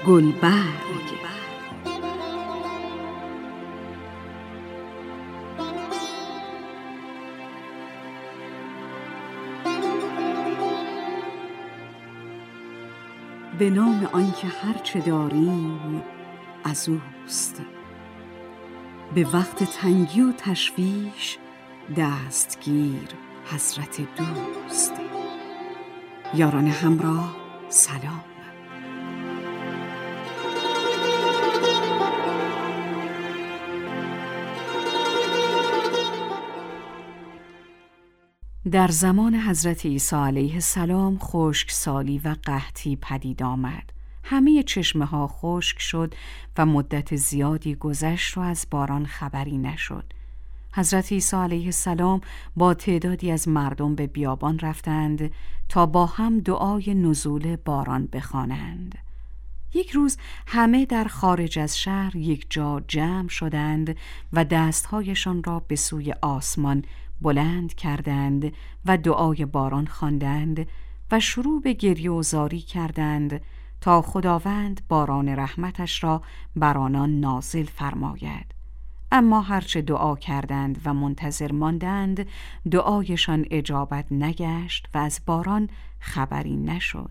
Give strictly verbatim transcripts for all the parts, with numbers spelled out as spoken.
گلبرگ. به نام آنکه هرچه داریم از اوست، به وقت تنگی و تشویش دستگیر حضرت دوست. یاران همراه سلام. در زمان حضرت عیسی علیه السلام خشکسالی و قحطی پدید آمد. همه چشمه ها خشک شد و مدت زیادی گذشت و از باران خبری نشد. حضرت عیسی علیه السلام با تعدادی از مردم به بیابان رفتند تا با هم دعای نزول باران بخوانند. یک روز همه در خارج از شهر یک جا جمع شدند و دستهایشان را به سوی آسمان بلند کردند و دعای باران خواندند و شروع به گریه و زاری کردند تا خداوند باران رحمتش را بر آنان نازل فرماید. اما هرچه دعا کردند و منتظر ماندند دعایشان اجابت نگشت و از باران خبری نشد.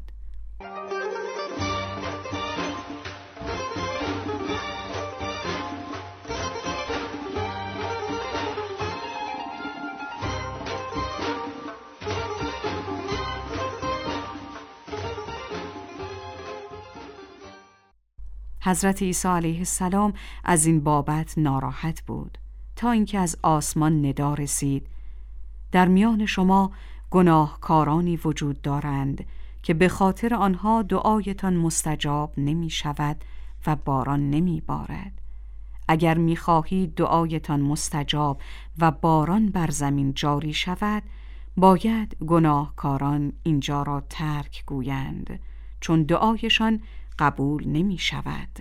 حضرت عیسی علیه السلام از این بابت ناراحت بود تا اینکه از آسمان ندا رسید: در میان شما گناهکارانی وجود دارند که به خاطر آنها دعایتان مستجاب نمی شود و باران نمی بارد. اگر می خواهید دعایتان مستجاب و باران بر زمین جاری شود، باید گناهکاران اینجا را ترک گویند، چون دعایشان قبول نمی شود.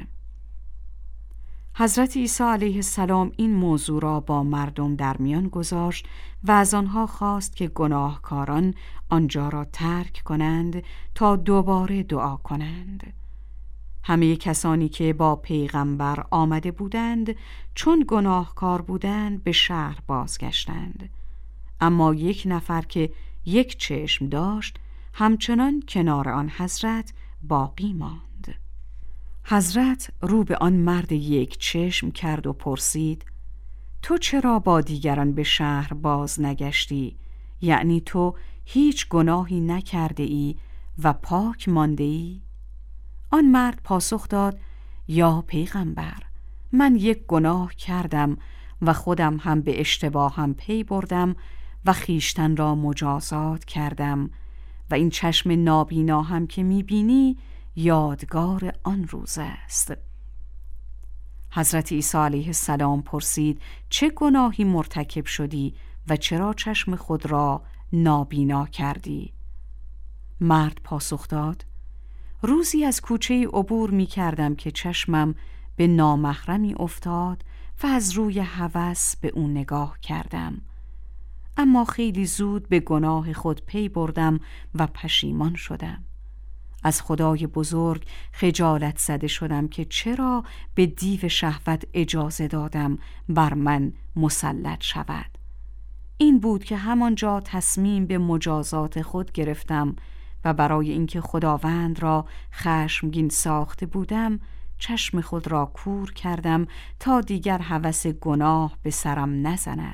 حضرت عیسی علیه السلام این موضوع را با مردم در میان گذاشت و از آنها خواست که گناهکاران آنجا را ترک کنند تا دوباره دعا کنند. همه کسانی که با پیغمبر آمده بودند چون گناهکار بودند به شهر بازگشتند، اما یک نفر که یک چشم داشت همچنان کنار آن حضرت باقی ماند. حضرت رو به آن مرد یک چشم کرد و پرسید: تو چرا با دیگران به شهر باز نگشتی؟ یعنی تو هیچ گناهی نکرده ای و پاک مانده ای؟ آن مرد پاسخ داد: یا پیغمبر، من یک گناه کردم و خودم هم به اشتباهم پی بردم و خیشتن را مجازات کردم و این چشم نابینا هم که میبینی یادگار آن روز است. حضرت عیسی علیه السلام پرسید: چه گناهی مرتکب شدی و چرا چشم خود را نابینا کردی؟ مرد پاسخ داد: روزی از کوچه عبور می کردم که چشمم به نامحرمی افتاد و از روی هوس به اون نگاه کردم، اما خیلی زود به گناه خود پی بردم و پشیمان شدم. از خدای بزرگ خجالت زده شدم که چرا به دیو شهوت اجازه دادم بر من مسلط شود. این بود که همانجا تصمیم به مجازات خود گرفتم و برای اینکه خداوند را خشمگین ساخته بودم چشم خود را کور کردم تا دیگر هوس گناه به سرم نزند.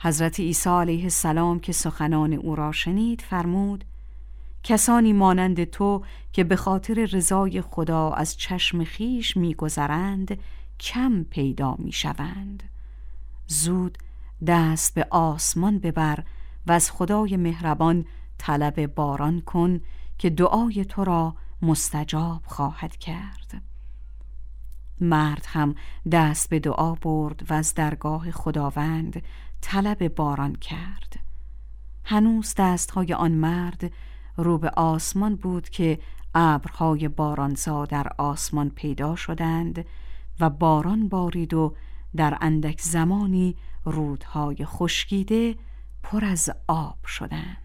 حضرت عیسی علیه السلام که سخنان او را شنید فرمود: کسانی مانند تو که به خاطر رضای خدا از چشم خیش می‌گذرند کم پیدا می‌شوند. زود دست به آسمان ببر و از خدای مهربان طلب باران کن که دعای تو را مستجاب خواهد کرد. مرد هم دست به دعا برد و از درگاه خداوند طلب باران کرد. هنوز دستهای آن مرد رو به آسمان بود که ابرهای بارانزا در آسمان پیدا شدند و باران بارید و در اندک زمانی رودهای خشکیده پر از آب شدند.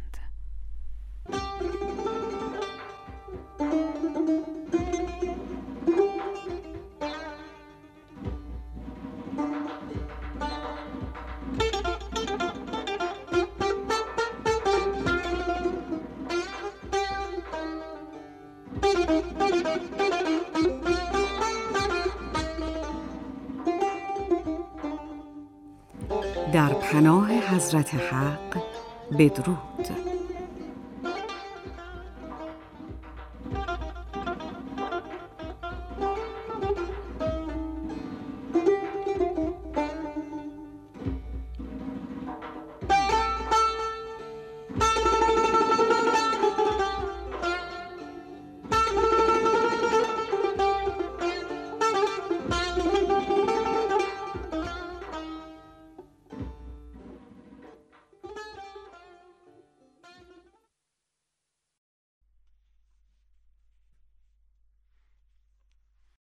در پناه حضرت حق بدرود.